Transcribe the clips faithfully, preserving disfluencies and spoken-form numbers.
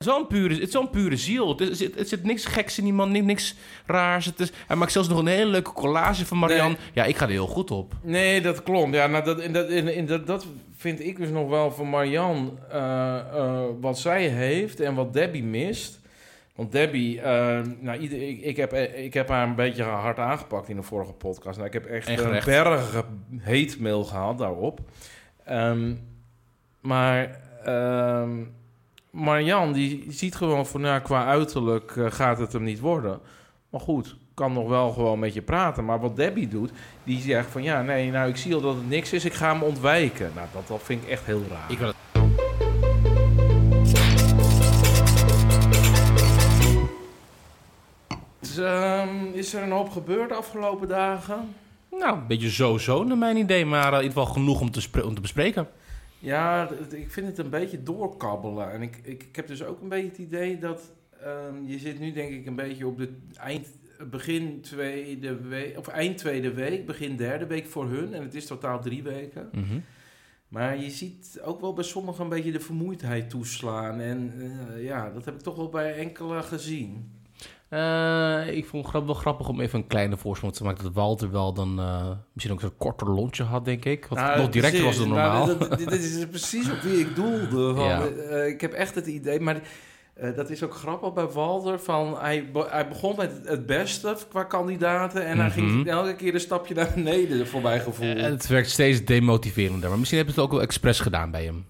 is wel een pure, het is wel een pure ziel. Het, is, het, het zit niks geks in die man, niks raars. Het is, hij maakt zelfs nog een hele leuke collage van Marianne. Nee. Ja, ik ga er heel goed op. Nee, dat klopt. Ja, nou, dat, in dat, in, in dat, dat vind ik dus nog wel van Marianne uh, uh, wat zij heeft en wat Debbie mist. Want Debbie, uh, nou, ieder, ik, ik, heb, ik heb haar een beetje hard aangepakt in de vorige podcast. Nou, ik heb echt een bergen hate mail gehad daarop. Um, maar um, Marianne, die ziet gewoon van, nou, qua uiterlijk uh, gaat het hem niet worden. Maar goed, kan nog wel gewoon met je praten. Maar wat Debbie doet, die zegt van, ja, nee, nou, ik zie al dat het niks is. Ik ga hem ontwijken. Nou, dat, dat vind ik echt heel raar. Ik wil het... Dus, um, is er een hoop gebeurd de afgelopen dagen? Nou, een beetje zo-zo naar mijn idee, maar uh, in ieder geval genoeg om te, spre- om te bespreken. Ja, d- ik vind het een beetje doorkabbelen. En ik, ik, ik heb dus ook een beetje het idee dat... Um, je zit nu denk ik een beetje op de eind, begin tweede week... Of eind tweede week, begin derde week voor hun. En het is totaal drie weken. Mm-hmm. Maar je ziet ook wel bij sommigen een beetje de vermoeidheid toeslaan. En uh, ja, dat heb ik toch wel bij enkele gezien. Uh, ik vond het wel grappig om even een kleine voorsprong te maken... dat Walter wel dan uh, misschien ook zo'n korter lontje had, denk ik. Wat nou, nog directer was dan normaal. Nou, dit, dit is precies op wie ik doelde. Van, ja. uh, ik heb echt het idee... maar uh, dat is ook grappig bij Walter. Van, hij, be- hij begon met het beste qua kandidaten... en mm-hmm. hij ging elke keer een stapje naar beneden voor mijn gevoel. Uh, het werkt steeds demotiverender. Maar misschien hebben ze het ook wel expres gedaan bij hem.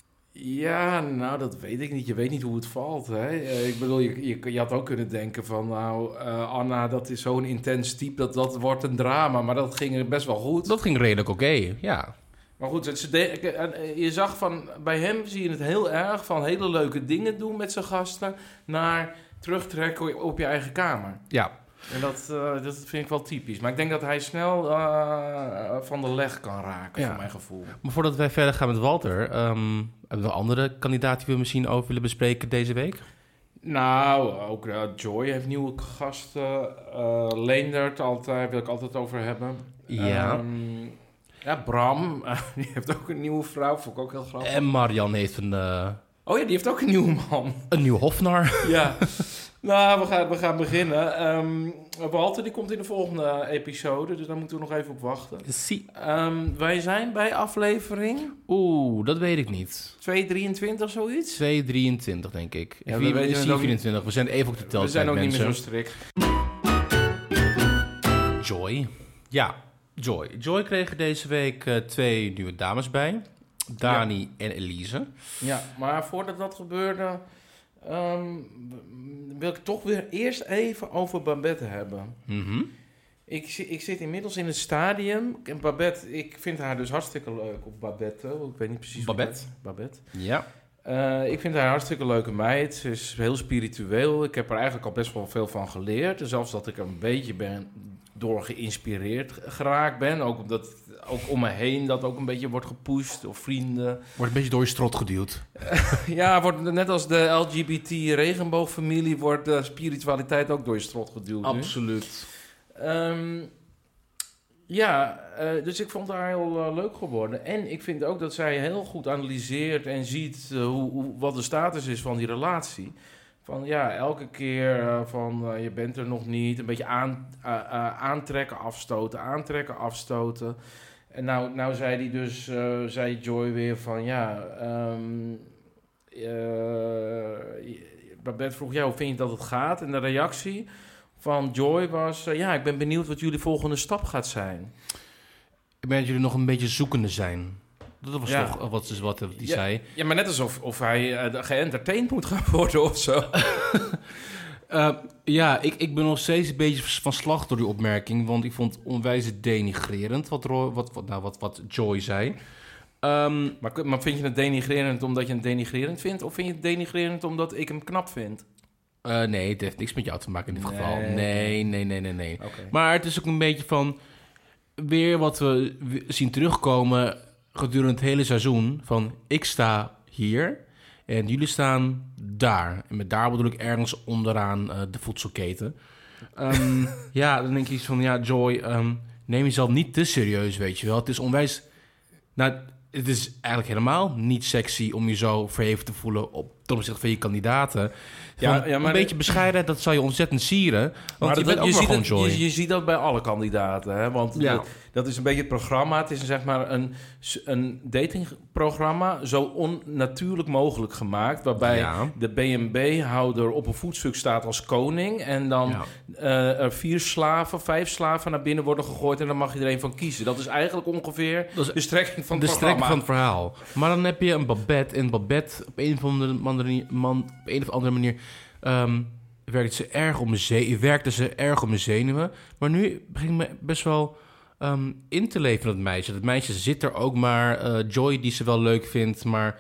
Ja, nou, dat weet ik niet. Je weet niet hoe het valt, hè. Uh, ik bedoel, je, je, je had ook kunnen denken van... nou, uh, Anna, dat is zo'n intens type, dat, dat wordt een drama. Maar dat ging best wel goed. Dat ging redelijk oké, okay, ja. Maar goed, het, je zag van... bij hem zie je het heel erg van hele leuke dingen doen met zijn gasten... naar terugtrekken op je eigen kamer. Ja. En dat, uh, dat vind ik wel typisch. Maar ik denk dat hij snel uh, van de leg kan raken, ja. voor mijn gevoel. Maar voordat wij verder gaan met Walter... Um, hebben we andere kandidaten die we misschien over willen bespreken deze week? Nou, ook uh, Joy heeft nieuwe gasten. Uh, Leendert altijd, wil ik altijd over hebben. Ja. Um, ja, Bram, uh, die heeft ook een nieuwe vrouw. Vond ik ook heel grappig. En Marianne heeft een... Uh, oh ja, die heeft ook een nieuwe man. Een nieuw hofnar. Ja. Nou, we gaan, we gaan beginnen. Um, Walter, die komt in de volgende episode, dus daar moeten we nog even op wachten. Zie. Um, wij zijn bij aflevering... Oeh, dat weet ik niet. twee drieëntwintig, zoiets? twee drieëntwintig, denk ik. Ja, we weten vier vierentwintig. We zijn even op de tel. We zijn ook mensen. niet meer zo strikt. Joy. Ja, Joy. Joy kreeg deze week uh, twee nieuwe dames bij. Dani ja. en Elise. Ja, maar voordat dat gebeurde... Um, wil ik toch weer eerst even over Babette hebben. Mm-hmm. Ik, ik zit inmiddels in het stadium. En Babette, ik vind haar dus hartstikke leuk. Of Babette, ik weet niet precies. Babette. Babette. Ja. Uh, ik vind haar een hartstikke leuke meid. Ze is heel spiritueel. Ik heb er eigenlijk al best wel veel van geleerd. En zelfs dat ik er een beetje ben door geïnspireerd geraakt ben. Ook omdat ook om me heen dat ook een beetje wordt gepusht. Of vrienden. Wordt een beetje door je strot geduwd. Ja, wordt, net als de L G B T-regenboogfamilie... wordt de spiritualiteit ook door je strot geduwd. Absoluut. Um, ja, uh, dus ik vond haar heel uh, leuk geworden. En ik vind ook dat zij heel goed analyseert en ziet... Uh, hoe, hoe, wat de status is van die relatie. Van ja, elke keer uh, van uh, je bent er nog niet. Een beetje aan, uh, uh, aantrekken, afstoten, aantrekken, afstoten... En nou, nou zei die dus, uh, zei Joy weer van ja, um, uh, Babette vroeg, ja, hoe vind je dat het gaat? En de reactie van Joy was, uh, ja, ik ben benieuwd wat jullie volgende stap gaat zijn. Ik ben dat jullie nog een beetje zoekende zijn. Dat was ja. toch wat, wat die ja, zei. Ja, maar net alsof of hij uh, geëntertained moet gaan worden of zo. Uh, ja, ik, ik ben nog steeds een beetje van slag door die opmerking, want ik vond het onwijs denigrerend wat, wat, wat, nou, wat, wat Joy zei. Um, maar, maar vind je het denigrerend omdat je het denigrerend vindt, of vind je het denigrerend omdat ik hem knap vind? Uh, nee, het heeft niks met jou te maken in dit nee. geval. Nee, nee, nee, nee, nee. Okay. Maar het is ook een beetje van weer wat we zien terugkomen gedurende het hele seizoen van ik sta hier... En jullie staan daar. En met daar bedoel ik ergens onderaan uh, de voedselketen. Um, ja, dan denk ik iets van... Ja, Joy, um, neem jezelf niet te serieus, weet je wel. Het is onwijs... Nou, het is eigenlijk helemaal niet sexy om je zo verheven te voelen op ten opzichte van je kandidaten. Ja, Van ja, maar een beetje bescheidenheid, dat zal je ontzettend sieren. Want maar je dat, bent ook je, maar ziet gewoon het, Joy. je, je ziet dat bij alle kandidaten. Hè? Want Ja. dat, dat is een beetje het programma. Het is zeg maar een, een datingprogramma zo onnatuurlijk mogelijk gemaakt. Waarbij Ja. de B en B-houder op een voetstuk staat als koning. En dan Ja. uh, er vier slaven, vijf slaven naar binnen worden gegooid. En dan mag je er een van kiezen. Dat is eigenlijk ongeveer Dat is de strekking van het de programma. strekking van het verhaal. Maar dan heb je een Babette. En Babette, op een of andere manier, man, op een of andere manier um, werkte ze erg om mijn ze- werkte ze erg om mijn zenuwen. Maar nu begin ik me best wel um, in te leven in dat meisje. Dat meisje zit er ook maar. Uh, Joy, die ze wel leuk vindt, maar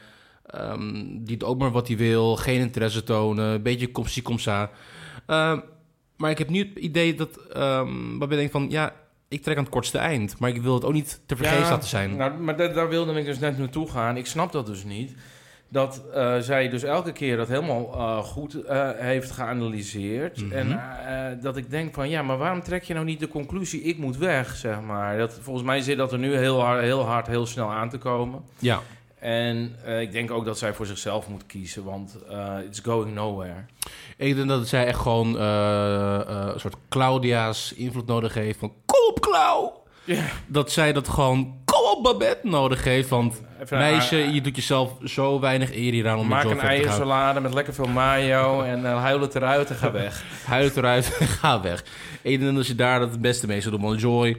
um, die doet ook maar wat hij wil. Geen interesse tonen. Een beetje komsie komsa. Uh, maar ik heb nu het idee dat um, Babette denkt van, ja, ik trek aan het kortste eind. Maar ik wil het ook niet te vergeefs Ja, laten zijn. Nou, maar da- daar wilde ik dus net naartoe gaan. Ik snap dat dus niet. Dat uh, zij dus elke keer dat helemaal uh, goed uh, heeft geanalyseerd. Mm-hmm. En uh, dat ik denk van, ja, maar waarom trek je nou niet de conclusie, ik moet weg, zeg maar. Dat, volgens mij zit dat er nu heel hard, heel hard, heel snel aan te komen. Ja. En uh, ik denk ook dat zij voor zichzelf moet kiezen, want uh, it's going nowhere. Ik denk dat zij echt gewoon uh, uh, een soort Claudia's invloed nodig heeft. Van, kom op, Clau! Ja. Dat zij dat gewoon, kom op, Babette, nodig heeft. Want Even meisje, een, uh, je doet jezelf zo weinig eer hier aan om maak met een Joy verder te gaan. eiersalade met lekker veel mayo en uh, huil het eruit en ga weg. Huil het eruit en ga weg. Ik denk dat je daar dat het beste mee zou doen. Want Joy,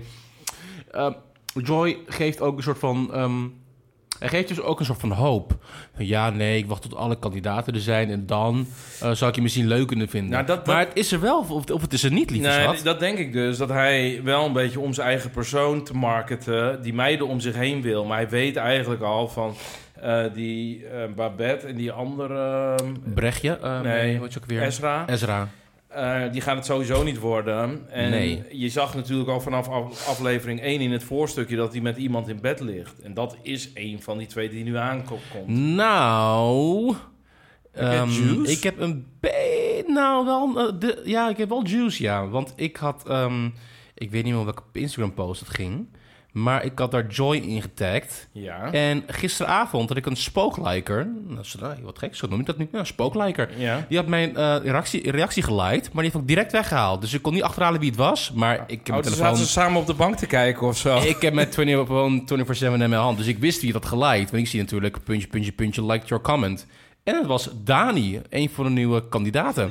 uh, Joy geeft ook een soort van... Um, Hij geeft dus ook een soort van hoop. Ja, nee, ik wacht tot alle kandidaten er zijn... en dan uh, zou ik je misschien leuk kunnen vinden. Nou, dat, dat... Maar het is er wel, of, of het is er niet, lieve nee, schat. dat denk ik dus. Dat hij wel een beetje om zijn eigen persoon te marketen... die meiden om zich heen wil. Maar hij weet eigenlijk al van... Uh, die uh, Babette en die andere... Uh, Brechtje? Uh, nee, wat je ook weer? Ezra. Ezra. Uh, die gaan het sowieso niet worden. En nee. je zag natuurlijk al vanaf af, aflevering één in het voorstukje... dat hij met iemand in bed ligt. En dat is een van die twee die nu aankomt. Nou... Heb je um, juice? Ik heb een be... Nou, wel... Uh, de, ja, ik heb wel juice, ja. Want ik had... Um, ik weet niet meer welke Instagram post het ging... Maar ik had daar Joy in getagd. Ja. En gisteravond had ik een spookliker. Nou, zo, wat gek, zo noem ik dat nu. Ja, een spookliker. Ja. Die had mijn uh, reactie, reactie geliked, maar die heeft ook direct weggehaald. Dus ik kon niet achterhalen wie het was. Maar ik heb oh, mijn dus telefoon... zaten ze samen op de bank te kijken of zo? Ik heb mijn vierentwintig zeven in mijn hand. Dus ik wist wie het had geliked. Want ik zie natuurlijk puntje, puntje, puntje, liked your comment. En het was Dani, een van de nieuwe kandidaten.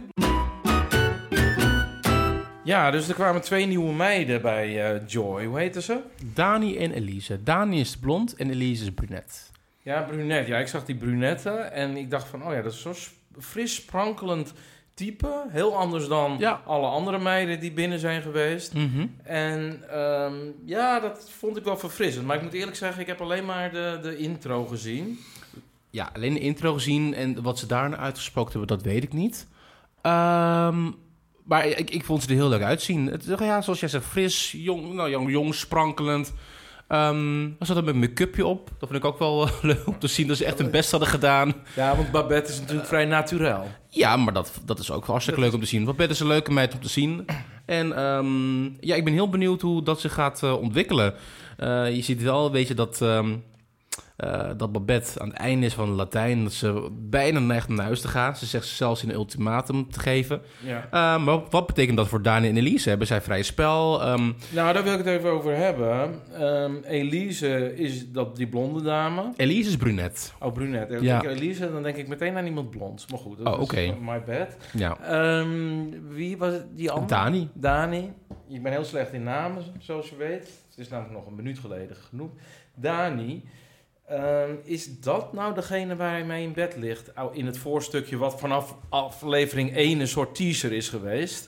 Ja, dus er kwamen twee nieuwe meiden bij uh, Joy. Hoe heten ze? Dani en Elise. Dani is blond en Elise is brunet. Ja, brunette. Ja, ik zag die brunette en ik dacht van... oh ja, dat is zo'n fris, sprankelend type. Heel anders dan ja. alle andere meiden die binnen zijn geweest. Mm-hmm. En um, ja, dat vond ik wel verfrissend. Maar ik moet eerlijk zeggen, ik heb alleen maar de, de intro gezien. Ja, alleen de intro gezien en wat ze daarna uitgesproken hebben, dat weet ik niet. Um, maar ik, ik vond ze er heel leuk uitzien. Het, ja, zoals jij zegt, fris, jong, nou, jong, jong sprankelend. Um, ze hadden met een make-upje op. Dat vond ik ook wel uh, leuk om te zien dat ze echt hun best hadden gedaan. Ja, want Babette is natuurlijk uh, vrij naturel. Ja, maar dat, dat is ook wel hartstikke leuk om te zien. Babette is een leuke meid om te zien. En um, ja, ik ben heel benieuwd hoe dat zich gaat uh, ontwikkelen. Uh, je ziet wel, weet je, dat... Um, Uh, dat Babette aan het einde is van de Latijn... dat ze bijna neigt om naar huis te gaan. Ze zegt zelfs in een ultimatum te geven. Ja. Uh, maar wat betekent dat voor Dani en Elise? Hebben zij vrije spel? Um... Nou, daar wil ik het even over hebben. Um, Elise is dat die blonde dame. Elise is brunet. Oh, brunet. Als ja. ik Elise, dan denk ik meteen aan iemand blond. Maar goed, dat oh, is okay. my bad. Ja. Um, wie was het? Die andere? Dani. Dani. Ik ben heel slecht in namen, zoals je weet. Het is namelijk nog een minuut geleden genoemd. Dani... Um, is dat nou degene waar hij mee in bed ligt? In het voorstukje wat vanaf aflevering één een soort teaser is geweest?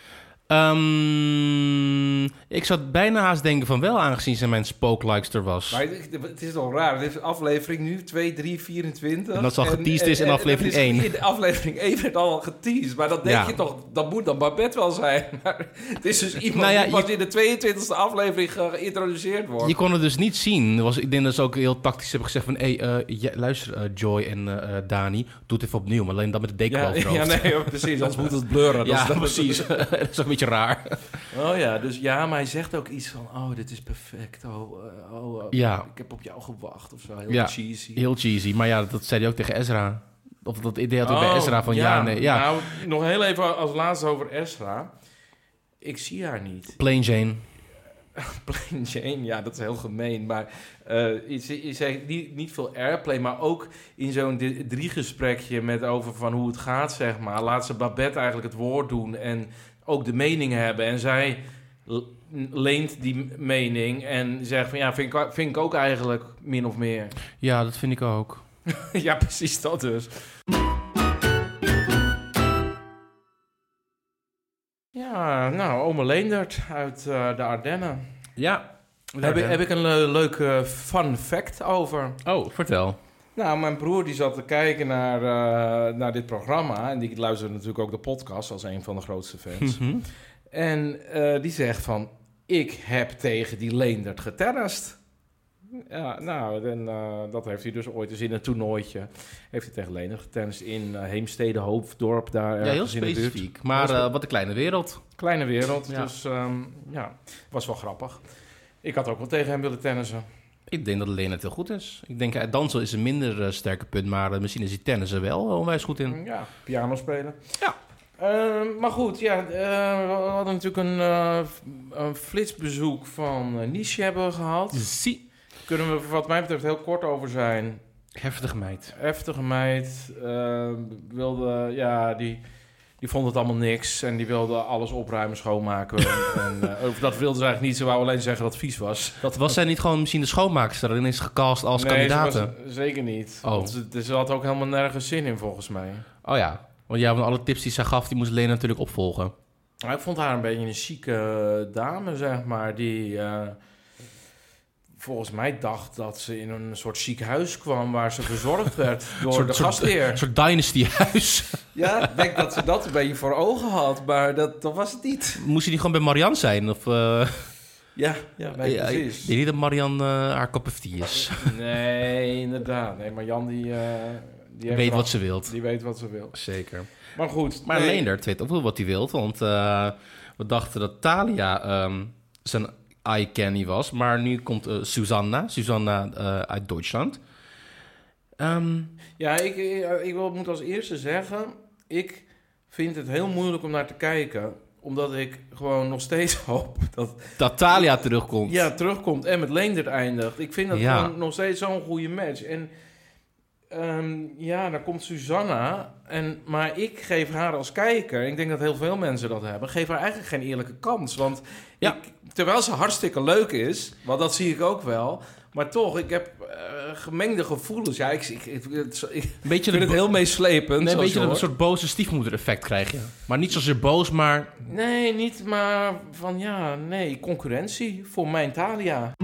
Um, ik zou bijna haast denken van wel, aangezien ze mijn spooklikes er was. Maar het, het is toch raar. Dit is aflevering nu twee, drie, vierentwintig. En dat zal geteased is in aflevering één. In aflevering één werd al geteased. Maar dat denk ja. je toch, dat moet dan Babette wel zijn. Maar het is dus iemand nou ja, die pas je... in de tweeëntwintigste aflevering geïntroduceerd wordt. Je kon het dus niet zien. Was, ik denk dat ze ook heel tactisch hebben gezegd van... Hé, hey, uh, ja, luister uh, Joy en uh, Dani, doe het even opnieuw. Maar alleen dat met de deken ja, over het ja, nee, ja, precies. Anders moet het blurren. Ja, dat precies. dat is ook een beetje raar. Oh ja, dus ja, maar hij zegt ook iets van... Oh, dit is perfect. Oh, uh, oh uh, ja. ik heb op jou gewacht of zo. Heel ja, cheesy. Heel cheesy. Maar ja, dat zei hij ook tegen Ezra. Of dat idee had ik bij Ezra van ja, ja nee. Ja. Nou, nog heel even als laatste over Ezra. Ik zie haar niet. Plain Jane. Plain Jane, ja, dat is heel gemeen. Maar uh, ze heeft niet, niet veel airplay, maar ook in zo'n di- drie gesprekje met over van hoe het gaat, zeg maar. Laat ze Babette eigenlijk het woord doen en ook de mening hebben. En zij leent die mening en zegt van ja, vind ik, vind ik ook eigenlijk min of meer. Ja, dat vind ik ook. Ja, precies dat dus. Ja, nou, Ome Leendert uit uh, de Ardennen. Ja. Heb ik, heb ik een le- leuke fun fact over. Oh, vertel. Nou, mijn broer die zat te kijken naar, uh, naar dit programma. En die luisterde natuurlijk ook de podcast als een van de grootste fans. Mm-hmm. En uh, die zegt van, ik heb tegen die Leendert getennist. Ja, nou, en, uh, dat heeft hij dus ooit eens in een toernooitje. Heeft hij tegen Leendert getennist in uh, Heemstede, Hoofddorp. Daar ja, heel in de specifiek. buurt. Maar uh, wat een kleine wereld. Kleine wereld, Ja. dus um, ja, was wel grappig. Ik had ook wel tegen hem willen tennissen. Ik denk dat Leendert heel goed is. Ik denk, uh, dansen is een minder uh, sterke punt, maar uh, misschien is hij tennissen wel onwijs goed in. Ja, piano spelen. Ja. Uh, maar goed, ja, uh, we hadden natuurlijk een, uh, een flitsbezoek van uh, Niche hebben gehad. Zie. Kunnen we wat mij betreft heel kort over zijn. Heftige meid. Heftige meid. Uh, wilde, ja, die, die vond het allemaal niks. En die wilde alles opruimen, schoonmaken. en, uh, of dat wilde ze eigenlijk niet. Ze wou alleen zeggen dat het vies was. Dat Was zij niet gewoon misschien de schoonmaakster en is gecast als nee, kandidaat? Zeker niet. Oh. Want ze, ze had ook helemaal nergens zin in, volgens mij. Oh ja. Want ja, van alle tips die zij gaf, die moest Lena natuurlijk opvolgen. Maar ik vond haar een beetje een chique dame, zeg maar. Die uh, volgens mij dacht dat ze in een soort chic huis kwam... waar ze verzorgd werd door soort, de soort, gastheer. Een soort dynasty-huis. Ja, ik denk dat ze dat een beetje voor ogen had, maar dat, dat was het niet. Moest je die gewoon bij Marianne zijn? Of, uh... Ja, ja, nee, ja, precies. Ik denk niet dat Marianne uh, haar cup of tea is. Nee, inderdaad. Nee, maar Jan die... Uh, die heeft weet er wat al, ze wilt. Die weet wat ze wil. Zeker. Maar goed. Maar nee. Leendert weet ook wel wat hij wil. Want uh, we dachten dat Thalia um, zijn eye candy was. Maar nu komt uh, Susanna. Susanna uh, uit Duitsland. Um, ja, ik, ik, ik wil, moet als eerste zeggen... Ik vind het heel moeilijk om naar te kijken... Omdat ik gewoon nog steeds hoop dat... Dat Thalia terugkomt. Ja, terugkomt en met Leendert eindigt. Ik vind dat ja. gewoon nog steeds zo'n goede match. En um, ja, dan komt Susanna. En, maar ik geef haar als kijker... Ik denk dat heel veel mensen dat hebben... Geef haar eigenlijk geen eerlijke kans. Want ja. ik, terwijl ze hartstikke leuk is... Want dat zie ik ook wel... Maar toch, ik heb uh, gemengde gevoelens. Ja, ik, ik, ik, ik, ik beetje vind het bo- heel meeslepend. Nee, een beetje een soort boze stiefmoeder effect krijg je. Maar niet zozeer boos, maar... Nee, niet, maar van ja, nee, concurrentie voor mijn Thalia.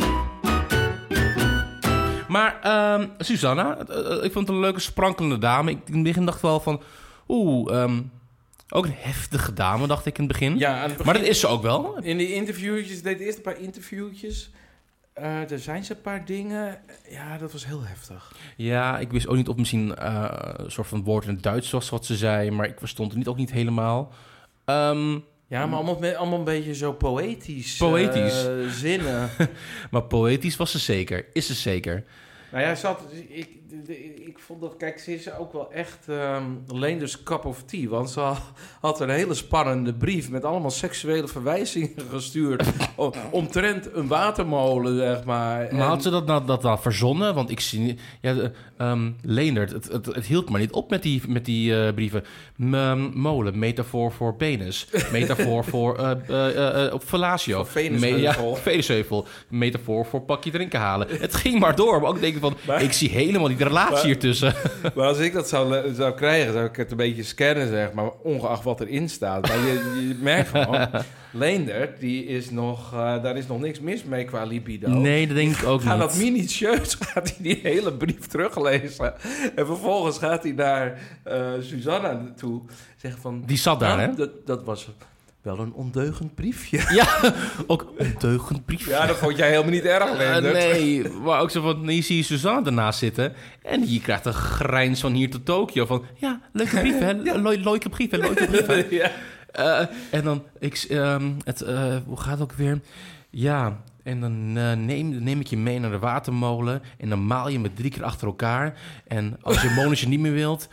Maar um, Susanna, uh, ik vond het een leuke sprankelende dame. Ik in het begin dacht wel van... Oeh, um, ook een heftige dame, dacht ik in het begin. Ja, aan het begin, maar dat is ze ook wel. In die interviewtjes, deed eerst een paar interviewtjes... Uh, er zijn ze een paar dingen... Ja, dat was heel heftig. Ja, ik wist ook niet of misschien uh, een soort van woord in het Duits was wat ze zei... maar ik verstond het niet, ook niet helemaal. Um, ja, maar allemaal, allemaal een beetje zo poëtisch. Poëtisch. Uh, zinnen. Maar poëtisch was ze zeker. Is ze zeker. Nou ja, zat, ik, ik vond dat... Kijk, ze is ook wel echt um, Leender's cup of tea. Want ze had een hele spannende brief... met allemaal seksuele verwijzingen gestuurd... omtrent een watermolen, zeg maar. Maar en... had ze dat nou, dat nou verzonnen? Want ik zie... Ja, um, Leendert, het, het, het hield maar niet op met die, met die uh, brieven. M- molen, metafoor voor penis. Metafoor voor uh, uh, uh, uh, fellatio. Venusheuvel. Ja, Venusheuvel. Metafoor voor pakje drinken halen. Het ging maar door. Maar ook denken van... Maar, ik zie helemaal die relatie maar, hiertussen. Maar als ik dat zou, zou krijgen... zou ik het een beetje scannen, zeg maar. Ongeacht wat erin staat. Maar je, je merkt gewoon... Leendert, die is nog, uh, daar is nog niks mis mee qua libido. Nee, dat denk ik ook gaat niet. Dat minutieus gaat hij die hele brief teruglezen. En vervolgens gaat hij naar uh, Susanna toe. Zeggen van... Die zat daar, nou, hè? Dat, dat was wel een ondeugend briefje. Ja, ook een ondeugend briefje. Ja, dat vond jij helemaal niet erg, Leendert. Uh, nee, maar ook zo van... Nee, zie je Susanna ernaast zitten. En je krijgt een grijns van hier tot Tokio. Van, ja, leuke brief, hè? Ja. Le- leuke brief, hè? Leuke brief, hè? Ja. Uh, en dan, ik, um, het, uh, hoe gaat het ook weer? Ja, en dan uh, neem, neem ik je mee naar de watermolen... en dan maal je me drie keer achter elkaar. En als je molentje niet meer wilt...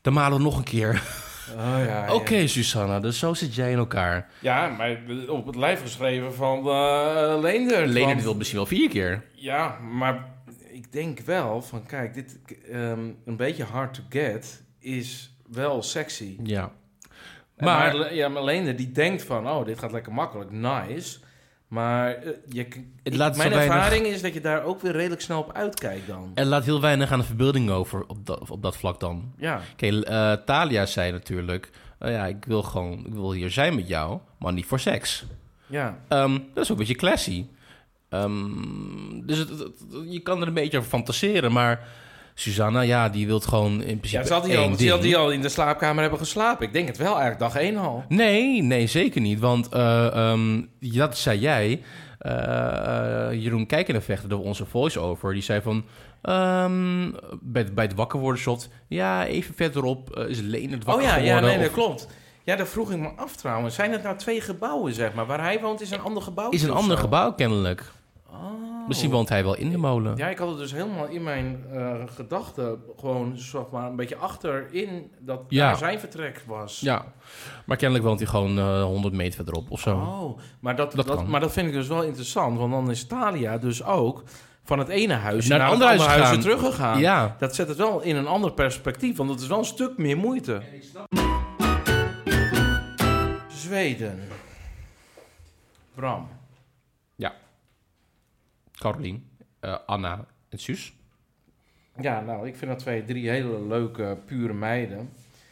Dan malen we nog een keer. Oh, ja, Oké, okay, ja. Susanna, dus zo zit jij in elkaar. Ja, maar op het lijf geschreven van uh, Leendert. Leendert want, wil misschien wel vier keer. Ja, maar ik denk wel van, kijk, dit um, een beetje hard to get is wel sexy. Ja. Maar, maar, ja, maar Leendert die denkt van, oh, dit gaat lekker makkelijk, nice. Maar uh, je, het laat ik, mijn weinig... ervaring is dat je daar ook weer redelijk snel op uitkijkt dan. Er laat heel weinig aan de verbeelding over op dat, op dat vlak dan. Ja. Oké, okay, uh, Thalia zei natuurlijk... Uh, ja, ik wil gewoon ik wil hier zijn met jou, maar niet voor seks. Ja. Um, dat is ook een beetje classy. Um, dus het, het, het, je kan er een beetje over fantaseren, maar... Susanna, ja, die wil gewoon in principe ja, zal die, al, zal die al in de slaapkamer hebben geslapen? Ik denk het wel, eigenlijk dag één al. Nee, nee, zeker niet. Want uh, um, dat zei jij. Uh, uh, Jeroen Kijkendevechter, door onze voice-over, die zei van... Um, bij, bij het wakker worden shot... Ja, even verderop uh, is Leendert wakker oh, ja, geworden. Ja, nee, of... dat klopt. Ja, dat vroeg ik me af trouwens. Zijn het nou twee gebouwen, zeg maar? Waar hij woont is een ander gebouw? Is een ander zo? gebouw, kennelijk. Oh. Misschien woont hij wel in de molen. Ja, ik had het dus helemaal in mijn uh, gedachten... gewoon zeg maar, een beetje achterin dat ja. daar zijn vertrek was. Ja, maar kennelijk woont hij gewoon uh, honderd meter verderop of zo. Oh, maar dat, dat, dat, maar dat vind ik dus wel interessant. Want dan is Thalia dus ook van het ene huis naar, naar het andere andere huis huis teruggegaan. Ja. Dat zet het wel in een ander perspectief, want het is wel een stuk meer moeite. Zweden. Bram. Ja. Carolien, uh, Anna en Suus. Ja, nou, ik vind dat twee, drie hele leuke, pure meiden.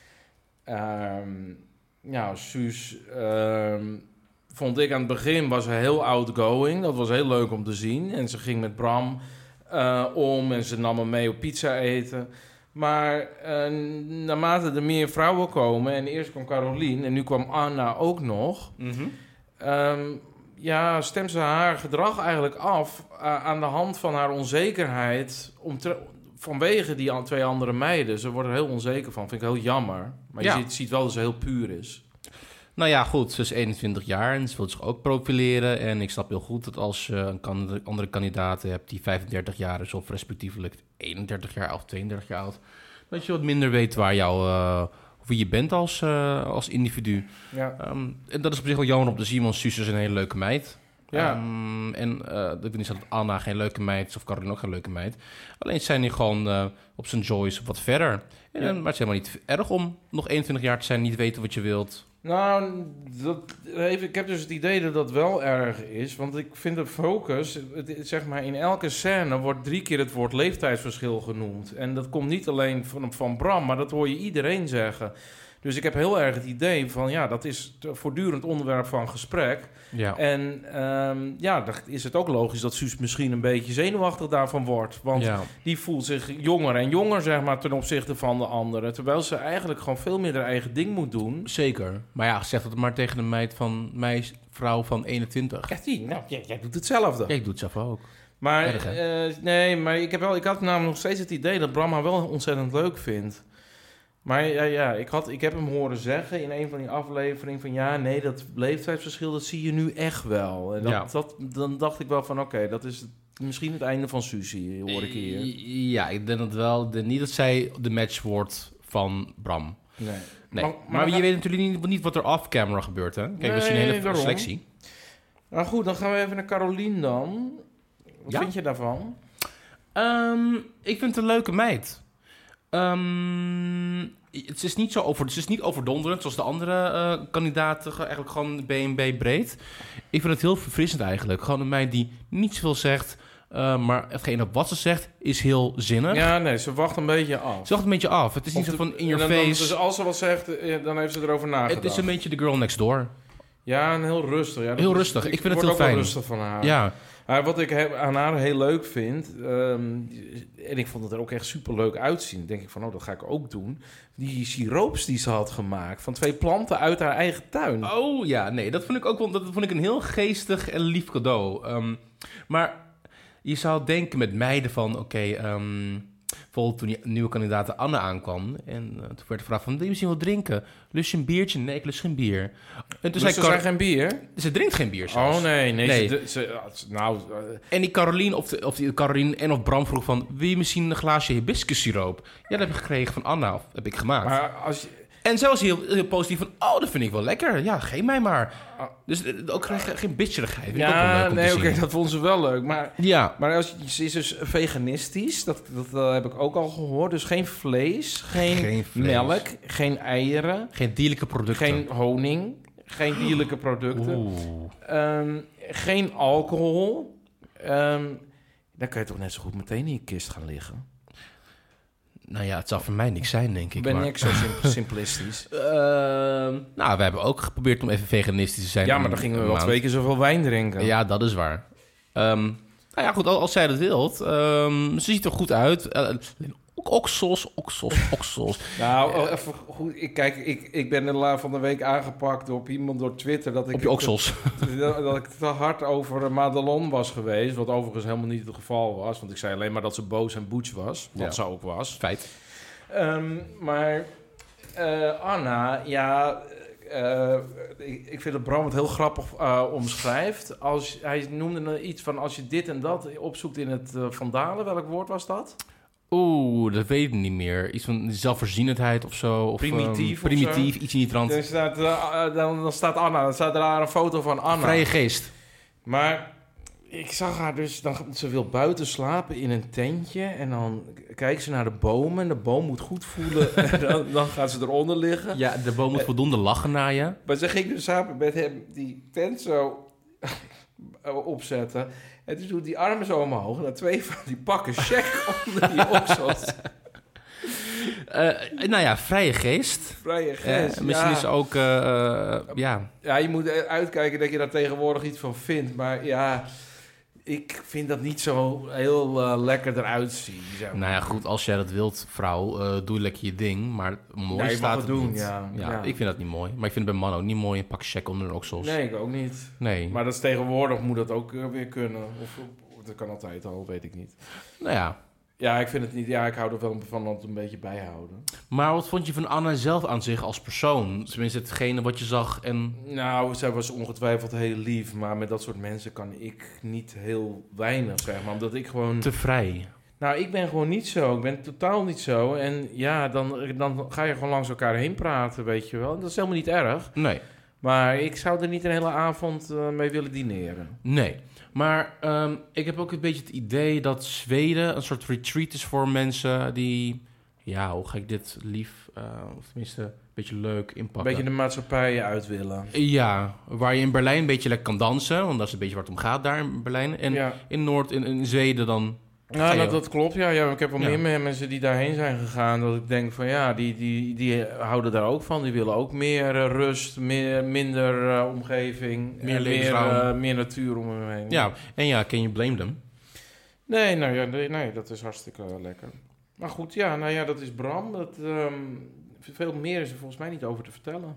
Um, ja, Suus... Um, vond ik aan het begin was ze heel outgoing. Dat was heel leuk om te zien. En ze ging met Bram uh, om en ze nam hem mee op pizza eten. Maar uh, naarmate er meer vrouwen komen... en eerst kwam Carolien en nu kwam Anna ook nog... Mm-hmm. Um, ja, stemt ze haar gedrag eigenlijk af... Uh, aan de hand van haar onzekerheid... Om te, vanwege die twee andere meiden. Ze wordt er heel onzeker van. Vind ik heel jammer. Maar ja. je ziet, ziet wel dat ze heel puur is. Nou ja, goed, ze is eenentwintig jaar en ze wil zich ook profileren. En ik snap heel goed dat als je een andere kandidaten hebt die vijfendertig jaar is... of respectievelijk eenendertig jaar of tweeëndertig jaar oud... dat je wat minder weet waar jou, uh, wie je bent als, uh, als individu. Ja. Um, en dat is op zich wel jammer om te zien, want Suus is een hele leuke meid. Ja. Um, en uh, ik weet niet dat Anna geen leuke meid is of Caroline ook geen leuke meid. Alleen zijn die gewoon uh, op zijn joys wat verder. En, ja. Maar het is helemaal niet erg om nog eenentwintig jaar te zijn, niet weten wat je wilt... Nou, dat, even, ik heb dus het idee dat dat wel erg is. Want ik vind de focus... Het, zeg maar, in elke scène wordt drie keer het woord leeftijdsverschil genoemd. En dat komt niet alleen van, van Bram, maar dat hoor je iedereen zeggen. Dus ik heb heel erg het idee van... ja, dat is een voortdurend onderwerp van gesprek. Ja. En um, ja, dan is het ook logisch dat Suus misschien een beetje zenuwachtig daarvan wordt. Want ja. die voelt zich jonger en jonger, zeg maar, ten opzichte van de anderen. Terwijl ze eigenlijk gewoon veel meer haar eigen ding moet doen. Zeker. Maar ja, zeg dat maar tegen een meid van mij, vrouw van eenentwintig. Ja, die, nou, jij, jij doet hetzelfde. Ja, ik doe het zelf ook. Maar, Erg, uh, nee, maar ik, heb wel, ik had namelijk nog steeds het idee dat Bram haar wel ontzettend leuk vindt. Maar ja, ja ik, had, ik heb hem horen zeggen in een van die afleveringen van... ja, nee, dat leeftijdsverschil, dat zie je nu echt wel. En dat, ja. dat, dan dacht ik wel van, oké, okay, dat is misschien het einde van Susie, hoor ik hier. Ja, ik denk dat wel. Ik denk niet dat zij de match wordt van Bram. Nee. nee. Maar, maar, maar je ga... weet natuurlijk niet, niet wat er off-camera gebeurt, hè? Kijk, nee, we zien een hele daarom. selectie. Nou goed, dan gaan we even naar Carolien dan. Wat ja? vind je daarvan? Um, ik vind het een leuke meid. Um, het is niet zo over, het is niet overdonderend zoals de andere uh, kandidaten, eigenlijk gewoon B en B breed. Ik vind het heel verfrissend eigenlijk. Gewoon een meid die niet zoveel zegt, uh, maar hetgene wat ze zegt is heel zinnig. Ja, nee, ze wacht een beetje af. Ze wacht een beetje af. Het is niet of zo van in de, your dan, face. Dan, dus als ze wat zegt, dan heeft ze erover nagedacht. Het is een beetje de girl next door. Ja, en heel rustig. Ja, heel is, rustig. Ik, ik vind het heel ook fijn. Wel rustig van haar. Ja. Maar wat ik he- aan haar heel leuk vind, um, en ik vond het er ook echt super leuk uitzien. Dan denk ik van, oh, dat ga ik ook doen. Die siroops die ze had gemaakt van twee planten uit haar eigen tuin. Oh ja, nee, dat vond ik ook wel. Dat vond ik een heel geestig en lief cadeau. Um, maar je zou denken met meiden van, oké, okay, um, Bijvoorbeeld toen die nieuwe kandidaat Anne aankwam. En uh, toen werd de gevraagd van, wil je misschien wat drinken? Lust je een biertje? Nee, ik lust geen bier. En toen dus zei ze Car- geen bier? Ze drinkt geen bier zelfs. Oh nee, nee. nee. Ze, ze, nou, uh, en die Caroline, of, de, of die Caroline en of Bram vroeg van, wil je misschien een glaasje hibiscussiroop? Ja, dat heb ik gekregen van Anna, of heb ik gemaakt. maar als je... En zij was heel, heel positief van, oh, dat vind ik wel lekker. Ja, geef mij maar. Dus uh, ook geen, geen bitcherigheid. Vind ik ook wel Ja, leuk om nee, te oké, zien. dat vonden ze wel leuk. Maar, Ja. maar als je, ze is dus veganistisch, dat, dat uh, heb ik ook al gehoord. Dus geen vlees, geen, Geen vlees. melk, geen eieren, Geen dierlijke producten. geen honing, geen dierlijke producten. Oeh. Um, geen alcohol. Um, dan kan je toch net zo goed meteen in je kist gaan liggen. Nou ja, het zal voor mij niks zijn, denk ik. Ik ben maar... niet zo sim- simplistisch. Uh, nou, we hebben ook geprobeerd om even veganistisch te zijn. Ja, maar dan gingen we wel maand. twee keer zoveel wijn drinken. Ja, dat is waar. Um, nou ja, goed, als zij dat wilt. Um, ze ziet er goed uit. Uh, oksels, oksels, oksels. Nou, oh, even goed. Ik, kijk, ik, ik ben de la van de week aangepakt door iemand door Twitter. Dat ik Op je oksels. Dat, dat ik te hard over Madelon was geweest. Wat overigens helemaal niet het geval was. Want ik zei alleen maar dat ze boos en boets was. Wat Ja. ze ook was. Feit. Um, maar uh, Anna, ja... Uh, ik, ik vind dat Bram het heel grappig uh, omschrijft. Als, hij noemde iets van als je dit en dat opzoekt in het uh, Vandalen. Welk woord was dat? Oeh, dat weet ik niet meer. Iets van zelfvoorzienendheid of zo. Of, Primitief um, of Primitief, zo. iets in die trant. Er staat, uh, dan, dan staat Anna, dan staat daar een foto van Anna. Vrije geest. Maar ik zag haar dus, dan, ze wil buiten slapen in een tentje. En dan kijkt ze naar de bomen. En de boom moet goed voelen. En dan, dan gaat ze eronder liggen. Ja, de boom moet voldoende lachen naar je. Maar ze ging dus samen met hem die tent zo opzetten. En toen doet die armen zo omhoog. En dan twee van die pakken check onder die oksels. Uh, nou ja, vrije geest. Vrije geest, uh, Misschien ja. is ook, uh, uh, ja... Ja, je moet uitkijken dat je daar tegenwoordig iets van vindt. Maar ja, ik vind dat niet zo heel uh, lekker eruit zien. Zeg maar. Nou ja, goed, als jij dat wilt, vrouw, uh, doe lekker je ding. Maar mooi Ja, je staat mag het het doen, niet. ja. Ja, Ja. ik vind dat niet mooi. Maar ik vind het bij mannen ook niet mooi, een pak check onder de oksels. Nee, ik ook niet. Nee. Maar dat is tegenwoordig moet dat ook uh, weer kunnen. Of, of dat kan altijd al, weet ik niet. Nou ja. Ja, ik vind het niet. Ja, ik hou er wel van het een beetje bijhouden. Maar wat vond je van Anna zelf aan zich als persoon? Tenminste, hetgene wat je zag en... Nou, zij was ongetwijfeld heel lief. Maar met dat soort mensen kan ik niet heel weinig, zeg maar. Omdat ik gewoon... Te vrij. Nou, ik ben gewoon niet zo. Ik ben totaal niet zo. En ja, dan, dan ga je gewoon langs elkaar heen praten, weet je wel. Dat is helemaal niet erg. Nee. Maar ik zou er niet een hele avond uh, mee willen dineren. Nee. Maar um, ik heb ook een beetje het idee dat Zweden een soort retreat is voor mensen die... Ja, hoe ga ik dit lief, uh, of tenminste een beetje leuk inpakken? Een beetje de maatschappij uit willen. Ja, waar je in Berlijn een beetje lekker kan dansen. Want dat is een beetje waar het om gaat daar in Berlijn. En Ja. in Noord, in, in Zweden dan... Nou, dat, dat klopt, ja. ja. Ik heb wel Ja. meer mensen die daarheen zijn gegaan. Dat ik denk van ja, die, die, die houden daar ook van. Die willen ook meer uh, rust, meer, minder uh, omgeving. Meer en levensruim. meer, uh, meer natuur om me heen. Ja, en ja, can you blame them? Nee, nou ja, nee, nee, dat is hartstikke uh, lekker. Maar goed, ja, nou ja, dat is Bram. Dat, um, veel meer is er volgens mij niet over te vertellen.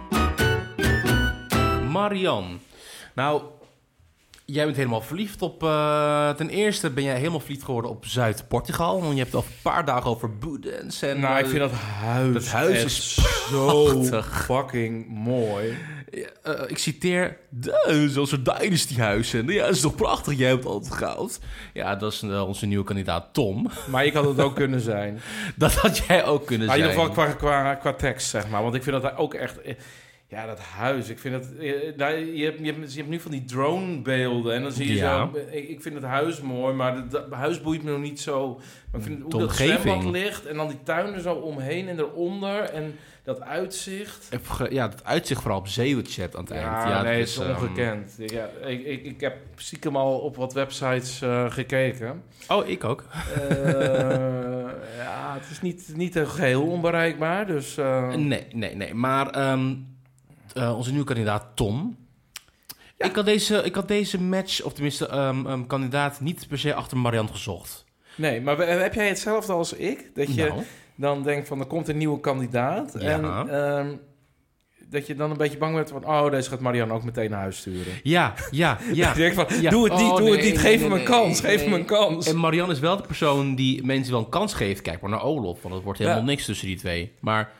Marian. Nou, jij bent helemaal verliefd op... Uh, ten eerste ben jij helemaal verliefd geworden op Zuid-Portugal. Want je hebt het al een paar dagen over Boedens. En, Nou, ik uh, vind dat huis, dat huis echt is zo prachtig. fucking mooi. Uh, ik citeer... Zoals een Dynasty-huizen. Ja, dat is toch prachtig? Jij hebt altijd goud. Ja, dat is uh, onze nieuwe kandidaat Tom. Maar ik had het ook kunnen zijn. Dat had jij ook kunnen Maar zijn. in ieder geval qua, qua, qua tekst, zeg maar. Want ik vind dat ook echt... Ja, dat huis. Ik vind dat... Daar, je, hebt, je, hebt, je hebt nu van die dronebeelden. En dan zie je Ja. zo... Ik, ik vind het huis mooi, maar het, het huis boeit me nog niet zo. Maar ik vind hoe De dat omgeving. zwembad ligt. En dan die tuin er zo omheen en eronder. En dat uitzicht. Ja, het uitzicht vooral op Zeeuwchat aan het eind. Ja, Ja, nee, dat het is um, ongekend. Ja, ik, ik, ik heb stiekem al op wat websites uh, gekeken. Oh, ik ook. Uh, ja, het is niet, niet geheel onbereikbaar, dus... Uh... Nee, nee, nee. Maar um, uh, onze nieuwe kandidaat Tom... Ja. Ik, had deze, ik had deze match, of tenminste um, um, kandidaat, niet per se achter Marianne gezocht. Nee, maar heb jij hetzelfde als ik? Dat je Nou. dan denkt van, er komt een nieuwe kandidaat. Ja. En um, dat je dan een beetje bang bent van... oh, deze gaat Marianne ook meteen naar huis sturen. Ja, ja, ja. Je denkt van, ja. doe het niet, oh, doe nee, het niet. Nee, geef nee, hem een nee, kans, nee, geef nee. hem een kans. En Marianne is wel de persoon die mensen wel een kans geeft. Kijk maar naar Olof, want het wordt helemaal Ja. niks tussen die twee. Maar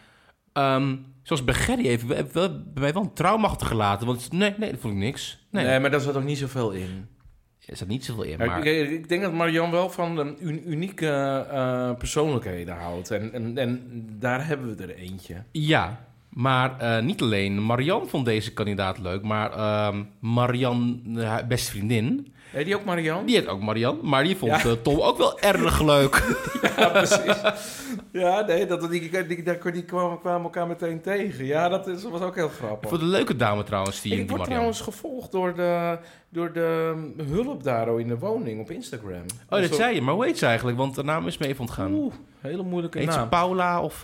um, zoals bij Gerry heeft bij mij wel een trauma achtergelaten. Want nee, nee, dat vond ik niks. Nee, Nee, maar daar zat ook niet zoveel in. er zat niet zoveel in, Maar maar... ik, ik denk dat Marianne wel van um, un- unieke uh, persoonlijkheden houdt. En, en, en daar hebben we er eentje. Ja, maar uh, niet alleen Marianne vond deze kandidaat leuk, maar um, Marianne, haar beste vriendin... Heet die ook Marianne? Die heet ook Marianne, maar die vond Ja. uh, Tom ook wel erg leuk. Ja, precies. Ja, nee, dat, die, die, die, die, die kwamen, kwamen elkaar meteen tegen. Ja, dat is, was ook heel grappig. Voor de leuke dame trouwens, die, Ik die word Marianne. trouwens gevolgd door de, door de hulp daar in de woning op Instagram. Oh, dat Zo- zei je, maar hoe heet ze eigenlijk? Want de naam is me even ontgaan. Oeh, hele moeilijke Heet ze naam. Paula of...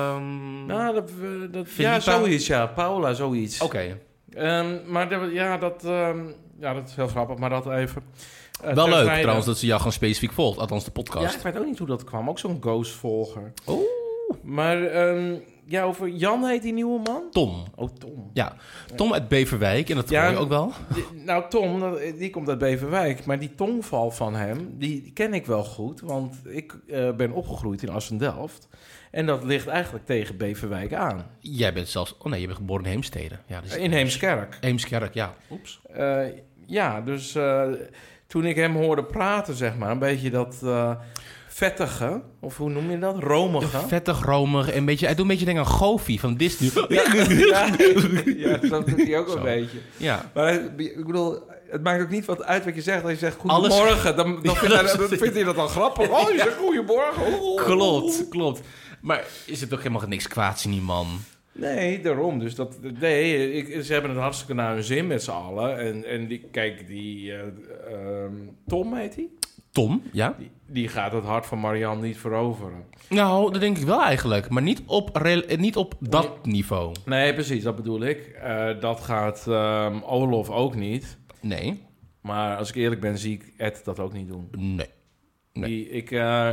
ehm Nou, dat, eh, dat, Felipa? ja, zoiets, ja. Paula, zoiets. Oké, Ehm, maar dat, ja, dat, ehm, ja, dat is heel grappig, maar dat even... Uh, wel leuk terzijde. trouwens dat ze jou gewoon specifiek volgt. Althans de Ja, podcast. ik weet ook niet hoe dat kwam. Ook zo'n ghost-volger. Oeh. Maar, ehm, ja, over Jan heet die nieuwe man? Tom. Oh, Tom. Ja, Tom uit Beverwijk. En dat Ja, hoor je ook wel. Die- nou, Tom, dat- die komt uit Beverwijk. Maar die tongval van hem, die ken ik wel goed. Want ik uh, ben opgegroeid in Assen-Delft. En dat ligt eigenlijk tegen Beverwijk aan. Jij bent zelfs... Oh nee, je bent geboren in Heemstede. Ja, dus In Heemskerk. Heemskerk, ja. Oeps. Uh, ja, dus uh, toen ik hem hoorde praten, zeg maar, een beetje dat uh, vettige, of hoe noem je dat? Romige. Vettig, romig. En een beetje, hij doet een beetje denken aan Goofy van Disney. Ja, ja, ja, dat doet hij ook Zo. een beetje. Ja. Maar hij- ik bedoel, het maakt ook niet wat uit wat je zegt. Als je zegt goedemorgen, dan, dan, Ja, vindt, hij, dat- dan vindt hij dat dan grappig. Oh, je zegt goedemorgen. Oh. Klopt, klopt. Maar is het ook helemaal niks kwaads in die man? Nee, daarom. Dus dat, nee, ik, ze hebben het hartstikke naar hun zin met z'n allen. En, en die, kijk, die uh, um, Tom heet hij? Tom, ja? Die, die gaat het hart van Marianne niet veroveren. Nou, dat denk ik wel eigenlijk. Maar niet op, rel- niet op dat niveau. Nee, precies, dat bedoel ik. Uh, dat gaat um, Olof ook niet. Nee. Maar als ik eerlijk ben, zie ik Ed dat ook niet doen. Nee. Nee. Die, ik... Uh,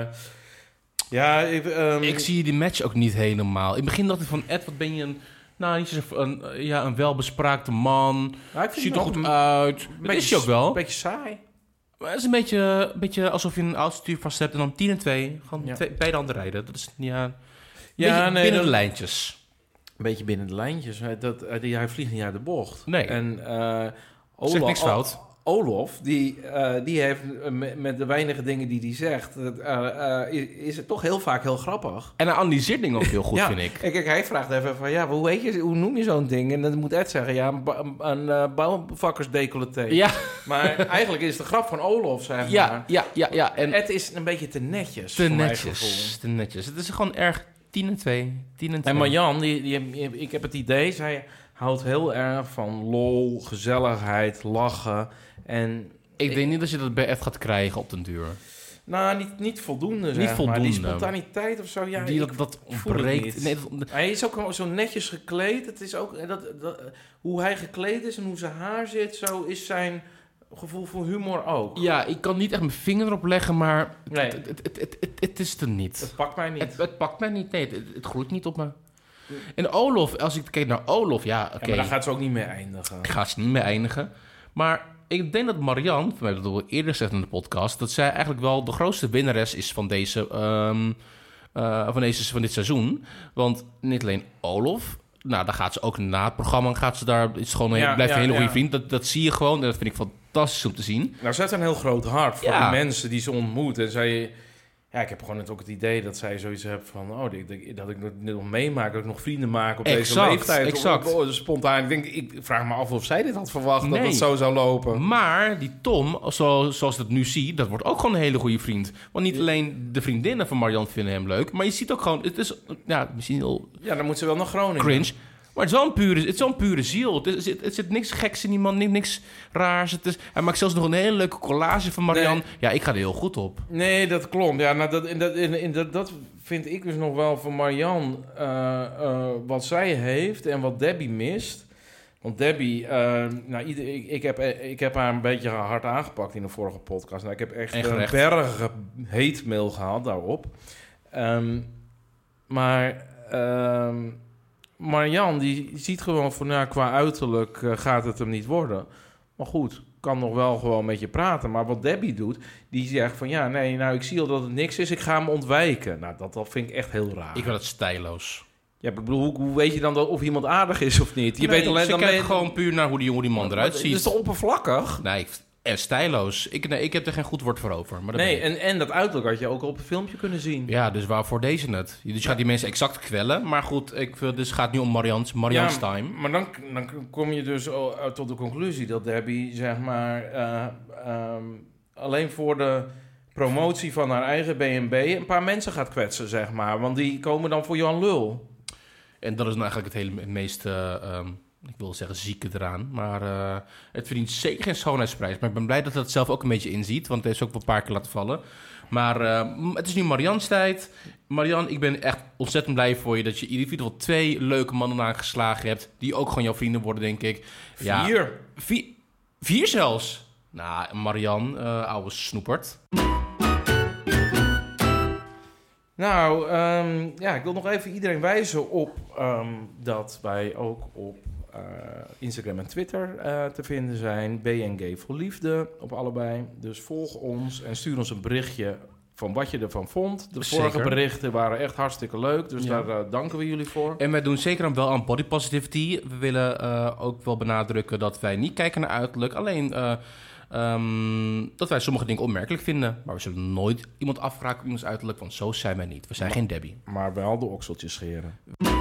ja, ik... Um, Ik zie die match ook niet helemaal. In het begin dacht ik van... Ed, wat ben je een... Nou, niet zo een, ja, een welbespraakte man. nou, ik vind Ziet er het goed nog uit. Dat is je ook wel. Een beetje saai. Maar het is een beetje, een beetje alsof je een oudstuur vast hebt... en dan tien en twee. Gewoon Ja. twee, beide handen rijden. Dat is ja, een Ja, beetje nee, binnen dat- de lijntjes. Een beetje binnen de lijntjes. Hij- Dat, uh, die, hij vliegt niet uit de bocht. Nee. En uh, Olof, Zegt niks fout. Olof, die, uh, die heeft uh, met, met de weinige dingen die hij zegt... Uh, uh, is, is het toch heel vaak heel grappig. En hij analyseert dingen ook heel goed, ja. vind ik. En kijk, hij vraagt even van... Ja, hoe, weet je, hoe noem je zo'n ding? En dan moet Ed zeggen... Ja, een, ba- een uh, bouwvakkersdecolleté. Ja, Maar eigenlijk is de grap van Olof, zeg maar... ja, ja, ja, ja. En Ed is een beetje te netjes, te voor mijn gevoel. netjes. Te netjes. Het is gewoon erg tien en twee. tien en twee. En Marjan, die, die, ik heb het idee, zij houdt heel erg van lol, gezelligheid, lachen. En Ik denk niet dat je dat bij Ed gaat krijgen op den duur. nou, niet, niet voldoende, zeg Niet maar. voldoende. Die spontaniteit of zo, ja, Die ik dat, dat voel het ontbreekt. niet. Nee, dat- Hij is ook gewoon zo netjes gekleed. Het is ook dat, dat, hoe hij gekleed is en hoe zijn haar zit, zo is zijn gevoel voor humor ook. ja, ik kan niet echt mijn vinger erop leggen, maar Nee. het, het, het, het, het, het is er niet. Het pakt mij niet. Het, het pakt mij niet. Nee, het, het groeit niet op me. En Olof, als ik kijk naar Olof, ja, oké. Ja, maar daar gaat ze ook niet mee eindigen. Ik ga ze niet mee eindigen. Maar ik denk dat Marianne, we hebben het al eerder gezegd in de podcast, dat zij eigenlijk wel de grootste winnares is van deze, um, uh, van, deze van dit seizoen. Want niet alleen Olof, nou, daar gaat ze ook na het programma, gaat ze daar, is gewoon een, Ja, blijft ja, een hele goede ja. vriend. Dat, dat zie je gewoon en dat vind ik fantastisch om te zien. Nou, ze heeft een heel groot hart voor Ja. de mensen die ze ontmoet. En zij... Ja, ik heb gewoon net ook het idee dat zij zoiets heeft van... Oh, dat, ik- dat ik nog, nog meemaak, dat ik nog vrienden maak op Exact, deze leeftijd. exact. Of, of, of spontaan. Ik, denk, ik vraag me af of zij dit had verwacht, dat Nee. het zo zou lopen. Maar die Tom, zo, zoals ik dat nu zie, dat wordt ook gewoon een hele goede vriend. Want niet alleen de vriendinnen van Marianne vinden hem leuk, maar je ziet ook gewoon, het is, ja, misschien heel Ja, dan moet ze wel naar Groningen. cringe. Maar het is wel een pure, het is wel een pure ziel. Het, is, het, het zit niks geks in die man, niks, niks raars. Het is, hij maakt zelfs nog een hele leuke collage van Marianne. Nee. Ja, ik ga er heel goed op. Nee, dat klopt. Ja, nou, dat, in dat, in, in dat, dat vind ik dus nog wel van Marianne uh, uh, wat zij heeft en wat Debbie mist. Want Debbie, uh, nou, ieder, ik, ik, heb, ik heb haar een beetje hard aangepakt in de vorige podcast. Nou, ik heb echt En een gerecht. bergen hate mail gehad daarop. Um, maar um, Marianne, die ziet gewoon van, nou, qua uiterlijk uh, gaat het hem niet worden. Maar goed, kan nog wel gewoon met je praten. Maar wat Debbie doet, die zegt van, ja, nee, nou, ik zie al dat het niks is, ik ga hem ontwijken. Nou, dat, dat vind ik echt heel raar. Ik vind het stijloos. Ja, ik bedoel, hoe, hoe weet je dan dat of iemand aardig is of niet? Je nee, weet alleen ze dan kijkt mee... gewoon puur naar hoe die, hoe die man eruit ziet. Het is toch oppervlakkig? Nee, en stijloos. Ik, nee, ik heb er geen goed woord voor over. Maar dat nee, en, en dat uiterlijk had je ook op een filmpje kunnen zien. Ja, dus waarvoor deze het? Dus je ja. gaat die mensen exact kwellen. Maar goed, ik, dus het gaat nu om Marianne's, Marianne's ja, time. Maar dan, dan kom je dus tot de conclusie dat Debbie, zeg maar, uh, um, alleen voor de promotie van haar eigen B en B een paar mensen gaat kwetsen, zeg maar. Want die komen dan voor Jan Lul. En dat is nou eigenlijk het, hele, het meest, uh, um, ik wil zeggen zieke eraan. Maar uh, het verdient zeker geen schoonheidsprijs. Maar ik ben blij dat het zelf ook een beetje inziet. Want het heeft ook wel een paar keer laten vallen. Maar uh, het is nu Marianne's tijd. Marianne, ik ben echt ontzettend blij voor je dat je in ieder geval twee leuke mannen aangeslagen hebt. Die ook gewoon jouw vrienden worden, denk ik. Vier. Ja, vier, vier zelfs. Nou, Marianne, uh, oude snoepert. Nou, um, ja, ik wil nog even iedereen wijzen op um, dat wij ook op uh, Instagram en Twitter uh, te vinden zijn. B N G voor Liefde op allebei. Dus volg ons en stuur ons een berichtje van wat je ervan vond. De Zeker. vorige berichten waren echt hartstikke leuk, dus ja. daar uh, danken we jullie voor. En wij doen zeker dan wel aan body positivity. We willen uh, ook wel benadrukken dat wij niet kijken naar uiterlijk. Alleen uh, um, dat wij sommige dingen opmerkelijk vinden. Maar we zullen nooit iemand afraken op iemands uiterlijk, want zo zijn wij niet. We zijn maar, geen Debbie. Maar wel de okseltjes scheren.